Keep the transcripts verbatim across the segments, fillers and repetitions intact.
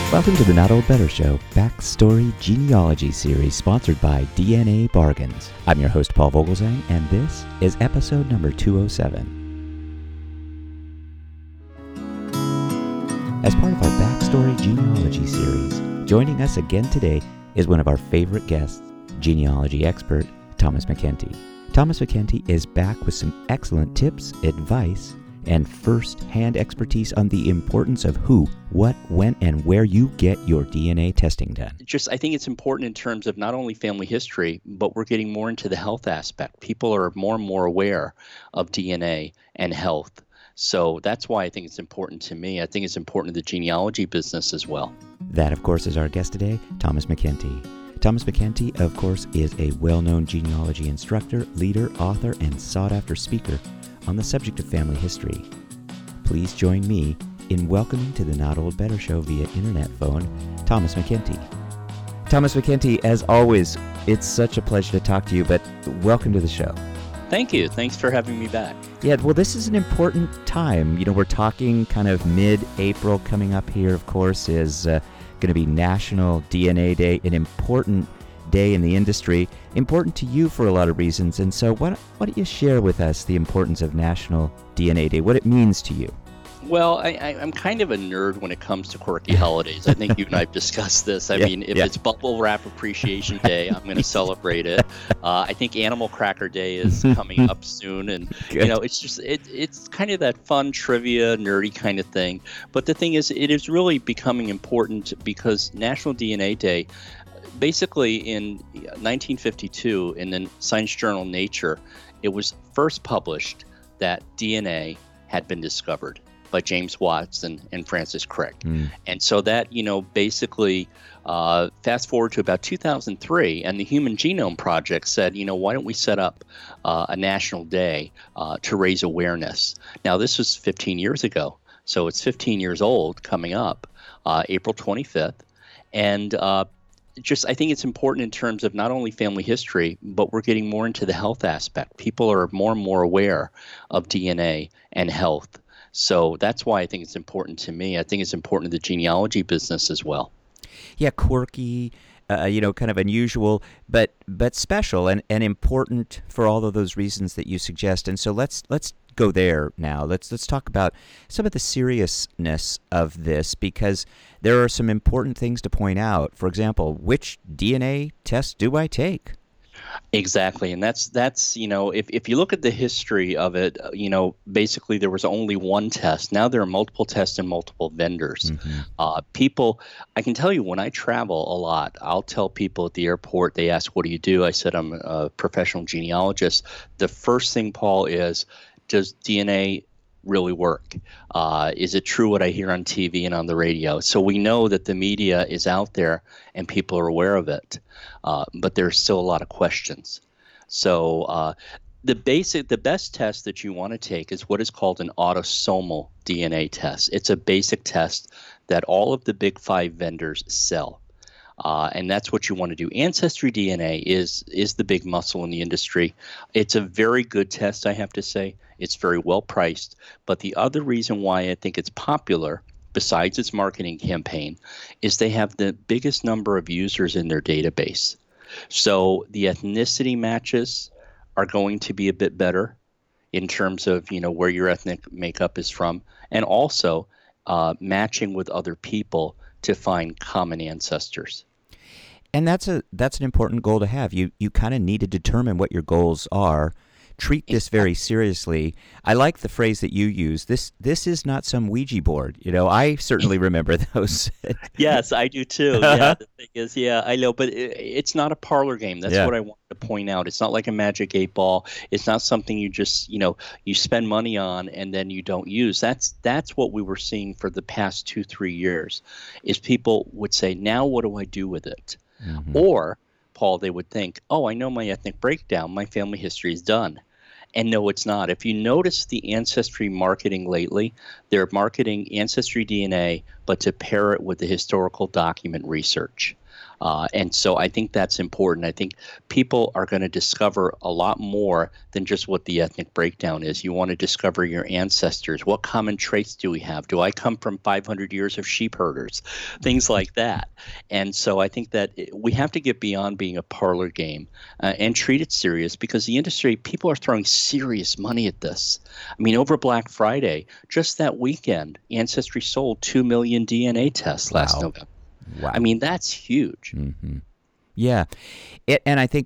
Welcome to the Not Old Better Show Backstory Genealogy Series, sponsored by D N A Bargains. I'm your host, Paul Vogelzang, and this is episode number two oh seven. As part of our Backstory Genealogy Series, joining us again today is one of our favorite guests, genealogy expert Thomas McKenty. Thomas McKenty is back with some excellent tips, advice, and first-hand expertise on the importance of who, what, when, and where you get your D N A testing done. Just, I think it's important in terms of not only family history, but we're getting more into the health aspect. People are more and more aware of D N A and health. So that's why I think it's important to me. I think it's important to the genealogy business as well. That, of course, is our guest today, Thomas McKenty. Thomas McKenty, of course, is a well-known genealogy instructor, leader, author, and sought-after speaker on the subject of family history. Please join me in welcoming to the Not Old Better Show via internet phone, Thomas McKenty. Thomas McKenty, as always, it's such a pleasure to talk to you, but welcome to the show. Thank you. Thanks for having me back. Yeah, well, this is an important time. You know, we're talking kind of mid-April. Coming up here, of course, is uh, going to be National D N A Day, an important day in the industry, important to you for a lot of reasons. And so why don't, why don't you share with us the importance of National D N A Day, what it means to you? Well, I, I, I'm kind of a nerd when it comes to quirky holidays. I think you and I have discussed this. I yeah, mean, if yeah. it's Bubble Wrap Appreciation Day, I'm going to celebrate it. Uh, I think Animal Cracker Day is coming up soon. And, Good. you know, it's just, it, it's kind of that fun trivia, nerdy kind of thing. But the thing is, it is really becoming important because National D N A Day, basically in nineteen fifty-two in the science journal Nature, it was first published that D N A had been discovered by James Watson and Francis Crick. Mm. And so that, you know, basically uh, fast forward to about two thousand three, and the Human Genome Project said, you know, why don't we set up uh, a national day uh, to raise awareness? Now, this was fifteen years ago, so it's fifteen years old coming up, uh, April twenty-fifth. And uh, just, I think it's important in terms of not only family history, but we're getting more into the health aspect. People are more and more aware of D N A and health. So that's why I think it's important to me. I think it's important to the genealogy business as well. Yeah, quirky, uh, you know, kind of unusual, but but special and, and important for all of those reasons that you suggest. And so let's let's go there now. Let's let's talk about some of the seriousness of this, because there are some important things to point out. For example, which D N A test do I take? Exactly. And that's, that's you know, if, if you look at the history of it, uh, you know, basically there was only one test. Now there are multiple tests and multiple vendors. Mm-hmm. Uh, people, I can tell you when I travel a lot, I'll tell people at the airport, they ask, what do you do? I said, I'm a professional genealogist. The first thing, Paul, is, does D N A really work? Uh, is it true what I hear on T V and on the radio? So we know that the media is out there and people are aware of it, uh, but there's still a lot of questions. So uh, the basic, the best test that you want to take is what is called an autosomal D N A test. It's a basic test that all of the big five vendors sell. Uh, and that's what you want to do. Ancestry D N A is is the big muscle in the industry. It's a very good test, I have to say. It's very well priced. But the other reason why I think it's popular, besides its marketing campaign, is they have the biggest number of users in their database. So the ethnicity matches are going to be a bit better in terms of, you know, where your ethnic makeup is from, and also uh, matching with other people to find common ancestors. And that's a that's an important goal to have. You you kind of need to determine what your goals are. Treat this very seriously. I like the phrase that you use. This this is not some Ouija board. You know, I certainly remember those. Yes, I do too. Yeah, the thing is, yeah, I know, but it, it's not a parlor game. That's yeah. what I wanted to point out. It's not like a magic eight ball. It's not something you just, you know, you spend money on and then you don't use. That's that's what we were seeing for the past two, three years, is people would say, now what do I do with it? Mm-hmm. Or, Paul, they would think, oh, I know my ethnic breakdown. My family history is done. And no, it's not. If you notice the Ancestry marketing lately, they're marketing Ancestry D N A, but to pair it with the historical document research. Uh, and so I think that's important. I think people are going to discover a lot more than just what the ethnic breakdown is. You want to discover your ancestors. What common traits do we have? Do I come from five hundred years of sheep herders? Things like that. And so I think that we have to get beyond being a parlor game uh, and treat it serious, because the industry, people are throwing serious money at this. I mean, over Black Friday, just that weekend, Ancestry sold two million D N A tests last Wow. November. Wow. I mean, that's huge. Mm-hmm. Yeah. It, and I think,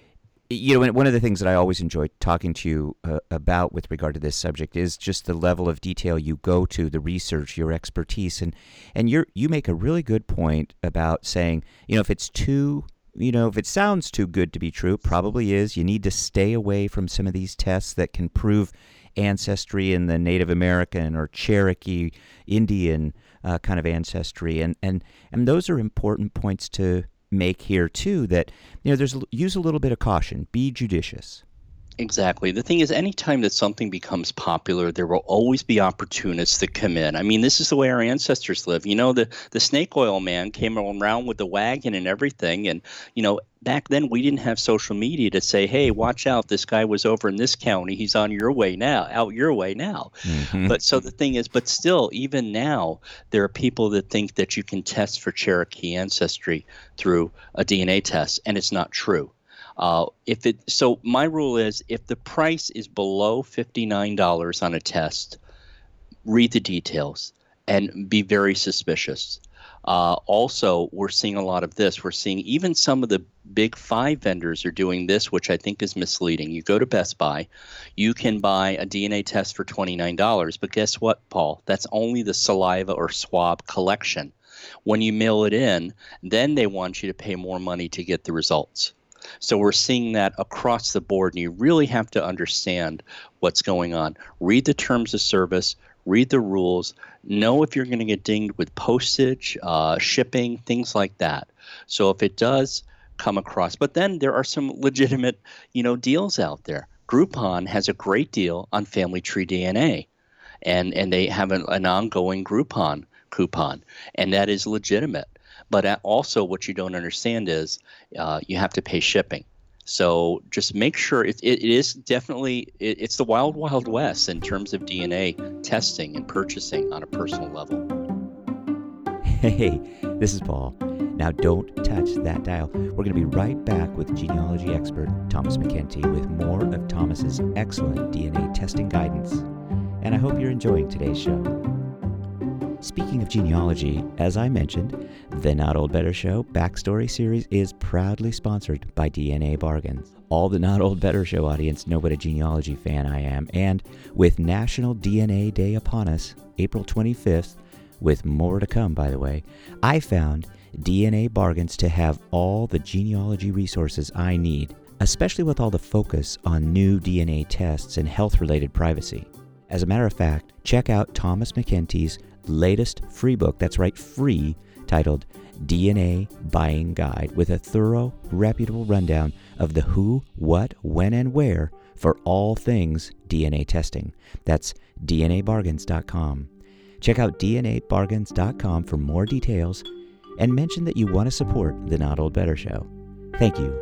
you know, one of the things that I always enjoy talking to you uh, about with regard to this subject is just the level of detail you go to, the research, your expertise. And, and you're, you make a really good point about saying, you know, if it's too, you know, if it sounds too good to be true, it probably is. You need to stay away from some of these tests that can prove ancestry in the Native American or Cherokee, Indian uh, kind of ancestry. And, and, and those are important points to make here too, that, you know, there's use a little bit of caution, be judicious. Exactly. The thing is, anytime that something becomes popular, there will always be opportunists that come in. I mean, this is the way our ancestors live. You know, the, the snake oil man came around with the wagon and everything. And, you know, back then we didn't have social media to say, hey, watch out, this guy was over in this county. He's on your way now, out your way now. Mm-hmm. But so the thing is, but still, even now, there are people that think that you can test for Cherokee ancestry through a D N A test, and it's not true. Uh, if it so, my rule is, if the price is below fifty-nine dollars on a test, read the details and be very suspicious. Uh, also, we're seeing a lot of this. We're seeing even some of the big five vendors are doing this, which I think is misleading. You go to Best Buy, you can buy a D N A test for twenty-nine dollars, but guess what, Paul? That's only the saliva or swab collection. When you mail it in, then they want you to pay more money to get the results. So we're seeing that across the board, and you really have to understand what's going on. Read the terms of service, read the rules, know if you're going to get dinged with postage, uh, shipping, things like that. So if it does come across, but then there are some legitimate, you know, deals out there. Groupon has a great deal on Family Tree D N A, and and they have an, an ongoing Groupon coupon, and that is legitimate. But also what you don't understand is uh, you have to pay shipping. So just make sure it, it is definitely, it, it's the wild, wild west in terms of D N A testing and purchasing on a personal level. Hey, this is Paul. Now don't touch that dial. We're going to be right back with genealogy expert Thomas McKenty with more of Thomas's excellent D N A testing guidance. And I hope you're enjoying today's show. Speaking of genealogy, as I mentioned, the Not Old Better Show Backstory Series is proudly sponsored by D N A Bargains. All the Not Old Better Show audience know what a genealogy fan I am, and with National D N A Day upon us, April twenty-fifth, with more to come, by the way, I found D N A Bargains to have all the genealogy resources I need, especially with all the focus on new D N A tests and health-related privacy. As a matter of fact, check out Thomas McKenty's latest free book, that's right, free, titled D N A Buying Guide, with a thorough, reputable rundown of the who, what, when, and where for all things D N A testing. That's D N A bargains dot com. Check out D N A bargains dot com for more details, and mention that you want to support the Not Old Better Show. Thank you.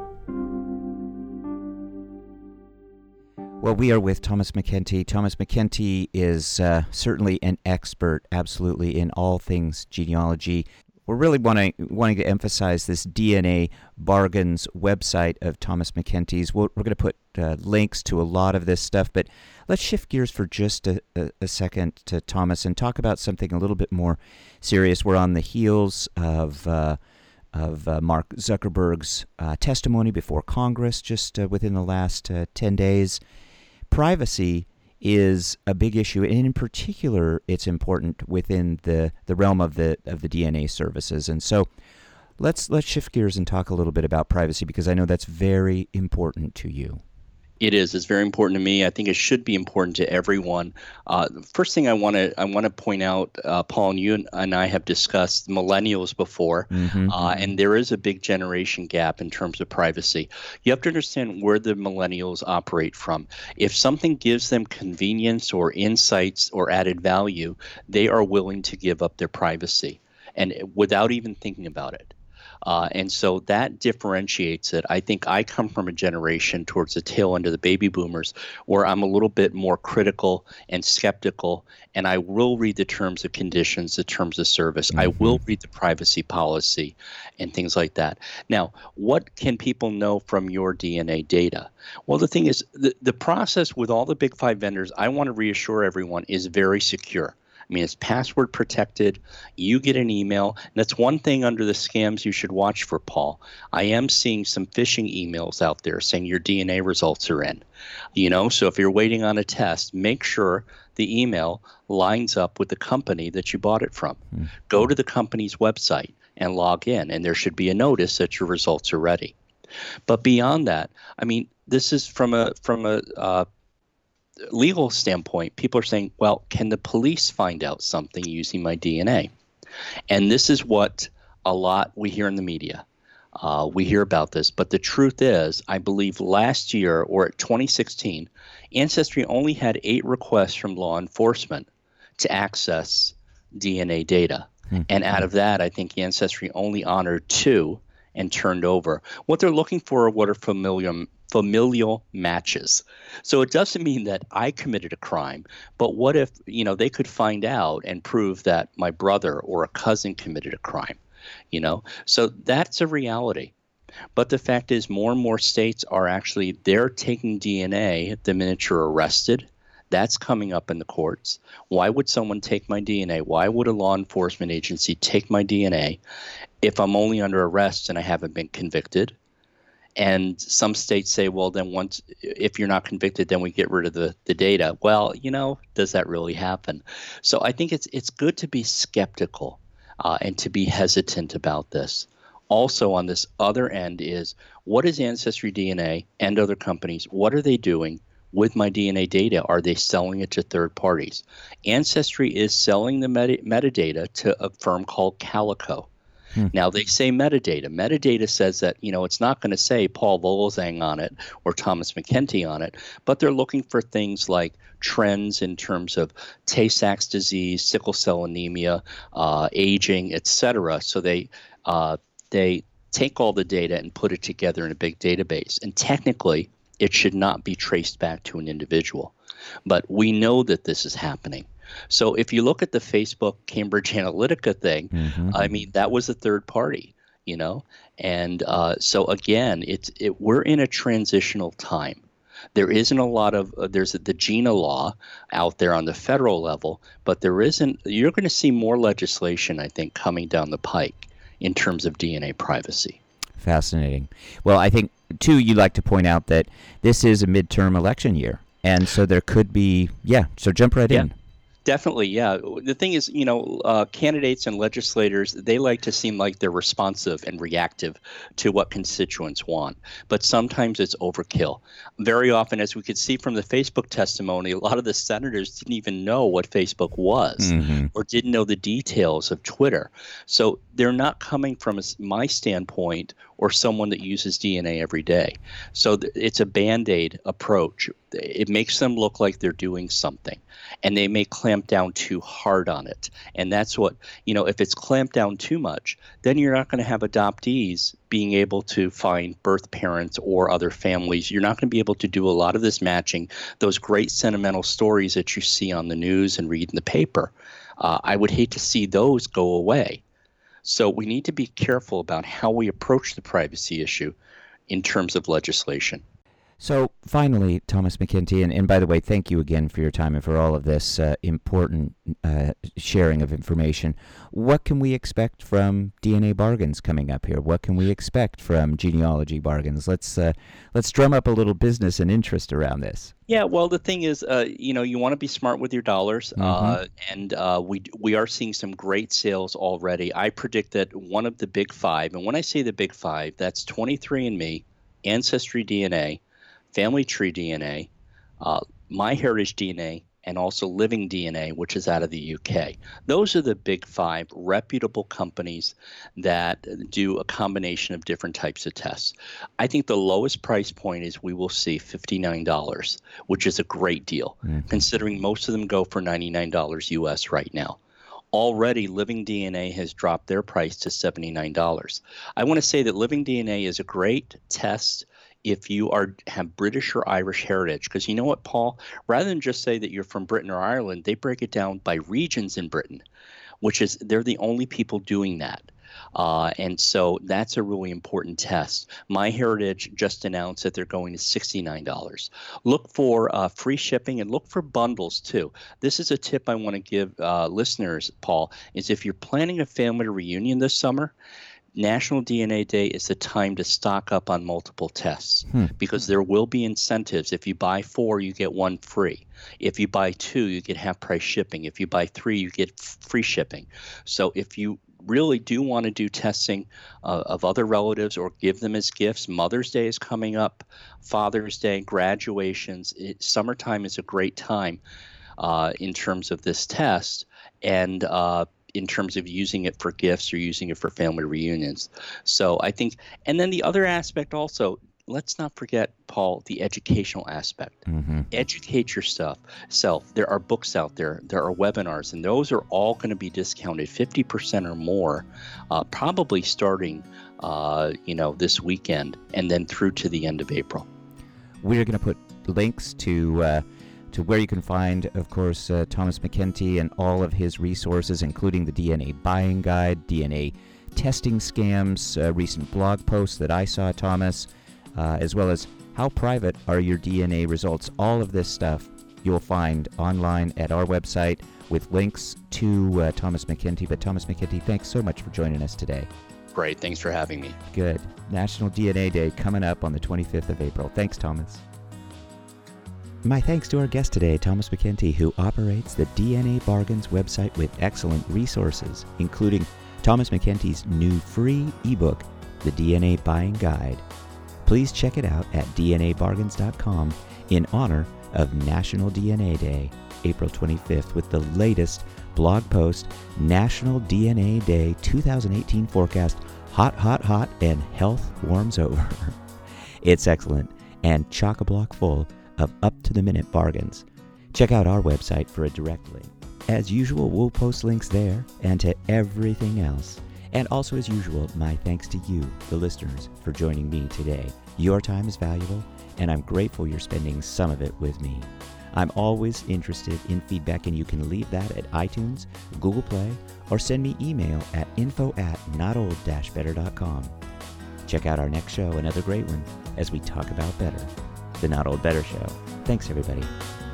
Well, we are with Thomas McKenty. Thomas McKenty is uh, certainly an expert, absolutely, in all things genealogy. We're really wanting, wanting to emphasize this D N A Bargains website of Thomas McKenty's. We're, we're going to put uh, links to a lot of this stuff, but let's shift gears for just a, a, a second to Thomas and talk about something a little bit more serious. We're on the heels of uh, of uh, Mark Zuckerberg's uh, testimony before Congress just uh, within the last uh, ten days. Privacy is a big issue, and in particular, it's important within the, the realm of the of the D N A services. And so, let's let's shift gears and talk a little bit about privacy, because I know that's very important to you. It is. It's very important to me. I think it should be important to everyone. Uh, first thing I want to I want to point out, uh, Paul, and you and I have discussed millennials before, mm-hmm. uh, and there is a big generation gap in terms of privacy. You have to understand where the millennials operate from. If something gives them convenience or insights or added value, they are willing to give up their privacy, and without even thinking about it. Uh, and so that differentiates it. I think I come from a generation towards the tail end of the baby boomers where I'm a little bit more critical and skeptical, and I will read the terms and conditions, the terms of service. Mm-hmm. I will read the privacy policy and things like that. Now, what can people know from your D N A data? Well, the thing is, the, the process with all the big five vendors, I want to reassure everyone, is very secure. I mean, it's password protected. You get an email. And that's one thing under the scams you should watch for, Paul. I am seeing some phishing emails out there saying your D N A results are in. You know, so if you're waiting on a test, make sure the email lines up with the company that you bought it from. Mm-hmm. Go to the company's website and log in, and there should be a notice that your results are ready. But beyond that, I mean, this is from a from a uh, legal standpoint. People are saying, well, can the police find out something using my D N A? And this is what a lot we hear in the media. Uh, we hear about this, but the truth is, I believe last year or twenty sixteen, Ancestry only had eight requests from law enforcement to access D N A data. Mm-hmm. And out of that, I think Ancestry only honored two and turned over. What they're looking for are what are familial familial matches. So it doesn't mean that I committed a crime, but what if, you know, they could find out and prove that my brother or a cousin committed a crime, you know? So that's a reality. But the fact is, more and more states are actually, they're taking D N A the minute you're arrested. That's coming up in the courts. Why would someone take my D N A? Why would a law enforcement agency take my D N A if I'm only under arrest and I haven't been convicted? And some states say, well, then once, if you're not convicted, then we get rid of the, the data. Well, you know, does that really happen? So I think it's it's good to be skeptical uh, and to be hesitant about this. Also on this other end is, what is Ancestry D N A and other companies, what are they doing with my D N A data? Are they selling it to third parties? Ancestry is selling the meta- metadata to a firm called Calico. Hmm. Now, they say metadata. Metadata says that, you know, it's not going to say Paul Volzang on it or Thomas McKenty on it, but they're looking for things like trends in terms of Tay-Sachs disease, sickle cell anemia, uh, aging, et cetera. So they uh, they take all the data and put it together in a big database. And technically, it should not be traced back to an individual. But we know that this is happening. So if you look at the Facebook Cambridge Analytica thing, mm-hmm. I mean, that was a third party, you know? And uh, so again, it's it, we're in a transitional time. There isn't a lot of, uh, there's the GINA law out there on the federal level, but there isn't, you're going to see more legislation, I think, coming down the pike in terms of D N A privacy. Fascinating. Well, I think, too, you like to point out that this is a midterm election year. And so there could be, yeah, so jump right yeah. in. Definitely, yeah. The thing is, you know, uh, candidates and legislators, they like to seem like they're responsive and reactive to what constituents want. But sometimes it's overkill. Very often, as we could see from the Facebook testimony, a lot of the senators didn't even know what Facebook was mm-hmm. or didn't know the details of Twitter. So they're not coming from a, my standpoint or someone that uses D N A every day. So th- it's a Band-Aid approach. It makes them look like they're doing something, and they may clamp down too hard on it. And that's what, you know, if it's clamped down too much, then you're not going to have adoptees being able to find birth parents or other families. You're not going to be able to do a lot of this matching, those great sentimental stories that you see on the news and read in the paper. Uh, I would hate to see those go away. So we need to be careful about how we approach the privacy issue in terms of legislation. So finally, Thomas McKenty, and, and by the way, thank you again for your time and for all of this uh, important uh, sharing of information. What can we expect from D N A bargains coming up here? What can we expect from genealogy bargains? Let's uh, let's drum up a little business and interest around this. Yeah, well, the thing is, uh, you know, you want to be smart with your dollars, mm-hmm. uh, and uh, we we are seeing some great sales already. I predict that one of the big five, and when I say the big five, that's twenty-three and me, Ancestry D N A, Family Tree D N A, uh, MyHeritage D N A, and also Living D N A, which is out of the U K. Those are the big five reputable companies that do a combination of different types of tests. I think the lowest price point is we will see fifty-nine dollars, which is a great deal, mm-hmm. considering most of them go for ninety-nine dollars U S right now. already Living D N A has dropped their price to seventy-nine dollars. I want to say that Living D N A is a great test if you are have British or Irish heritage, because you know what, Paul? Rather than just say that you're from Britain or Ireland, they break it down by regions in Britain, which is they're the only people doing that. Uh, and so that's a really important test. MyHeritage just announced that they're going to sixty-nine dollars. Look for uh, free shipping and look for bundles too. This is a tip I want to give uh, listeners, Paul, is if you're planning a family reunion this summer, National D N A Day is the time to stock up on multiple tests hmm. because there will be incentives. If you buy four, you get one free. If you buy two, you get half price shipping. If you buy three, you get f- free shipping. So if you really do want to do testing uh, of other relatives or give them as gifts, Mother's Day is coming up, Father's Day, graduations, it, summertime is a great time uh, in terms of this test. And uh, in terms of using it for gifts or using it for family reunions. So I think, and then the other aspect also, let's not forget, Paul, the educational aspect. Mm-hmm. Educate your stuff, self. There are books out there. There are webinars, and those are all going to be discounted fifty percent or more, uh, probably starting, uh, you know, this weekend and then through to the end of April. We're going to put links to uh, to where you can find, of course, uh, Thomas McKenty and all of his resources, including the D N A buying guide, D N A testing scams, uh, recent blog posts that I saw, Thomas, uh, as well as how private are your D N A results. All of this stuff you'll find online at our website with links to uh, Thomas McKenty. But Thomas McKenty, thanks so much for joining us today. Great. Thanks for having me. Good. National D N A Day coming up on the twenty-fifth of April. Thanks, Thomas. My thanks to our guest today, Thomas McKenty, who operates the D N A Bargains website with excellent resources, including Thomas McKenty's new free ebook, The D N A Buying Guide. Please check it out at d n a bargains dot com in honor of National D N A Day, April twenty-fifth, with the latest blog post, National D N A Day twenty eighteen forecast, hot, hot, hot, and health warms over. It's excellent and chock-a-block full of up-to-the-minute bargains. Check out our website for a direct link. As usual, we'll post links there and to everything else. And also, as usual, my thanks to you, the listeners, for joining me today. Your time is valuable, and I'm grateful you're spending some of it with me. I'm always interested in feedback, and you can leave that at iTunes, Google Play, or send me email at info at not old dash better dot com. Check out our next show, another great one, as we talk about better. The Not Old Better Show. Thanks, everybody.